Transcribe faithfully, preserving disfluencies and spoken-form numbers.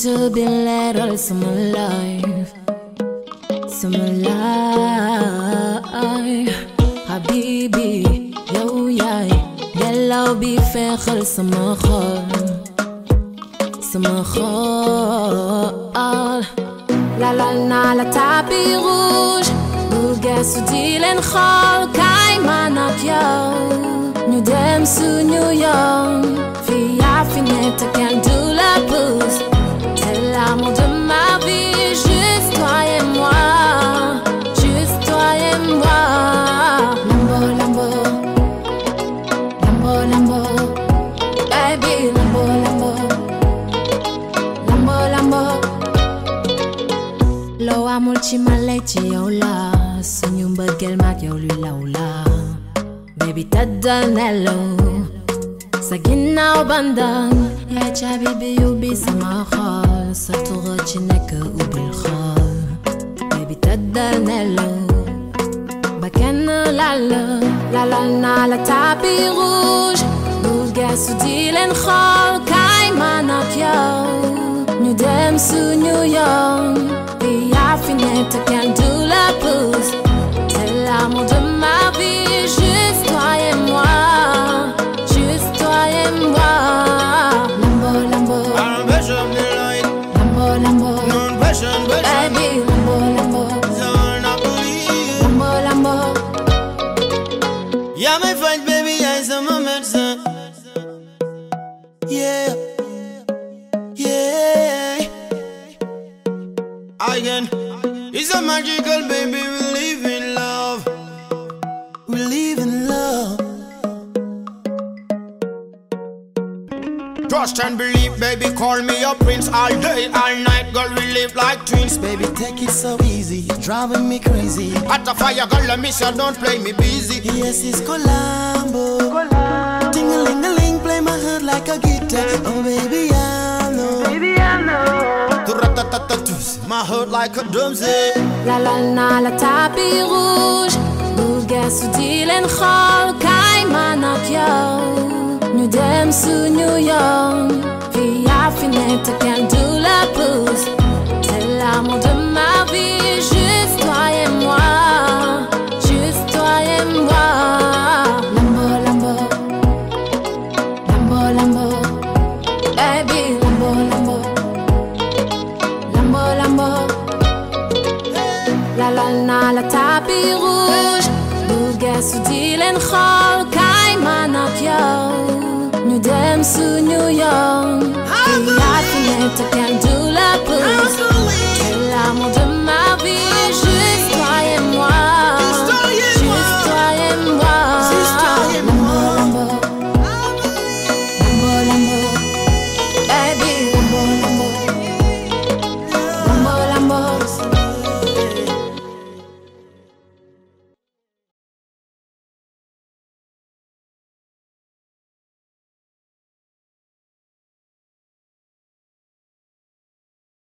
to be little some alive, some alive. Habibi, yo yai, yellow be fair, some khol, some khol. La la na la tapis rouge, bouga sous dilen khol, kaimanak yo. New dem sous New York, fille finette can do la pousse. C'est l'amour de ma vie, juste toi et moi, juste toi et moi. Lambo, Lambo, Lambo, Lambo, baby, Lambo, Lambo, Lambo, Lambo. Lo amul ci malechi yola, sunyu bagel mak yo lula ula. Baby tadanello, sa ginnaw bandang, ya chabibi yubi sama khol, sa tura chineka ubil khol. Baby tadanello, baken la la, la la na la tapis rouge, bouga sous dilen khol, kaimanak yo. New dem sous New York, via finette can do la pousse. C'est l'amour de ma vie, juste toi et moi, juste toi et moi. Lambo, Lambo, Lambo, Lambo, baby, Lambo, Lambo, Lambo, Lambo. Yeah, my fight, baby, I am a medicine. Yeah, yeah. Again, it's a magical baby, we live in love. We live in love. Trust and believe, baby, call me your prince. All day, all night, girl, we live like twins. Baby, take it so easy, you're driving me crazy. At the fire, girl, I miss you, don't play me busy. Yes, it's Colombo. Ting-a-ling-a-ling, play my heart like a guitar. Oh, baby, I know. Baby, I know. Tu-ra-ta-ta-ta-tus, my heart like a drum set. La la na la tapis rouge, bouga sous dilen khol, kaimanak yo. New dem sous New York, via finette can do la pousse. C'est l'amour de ma vie, juste toi et moi, juste toi et moi. Lambo, Lambo, Lambo, Lambo, baby, Lambo, Lambo, Lambo, Lambo. La la na la tapis rouge, bouga sous dilen khol, kaimanak yo. New dem sous New York, via finette can do la pousse.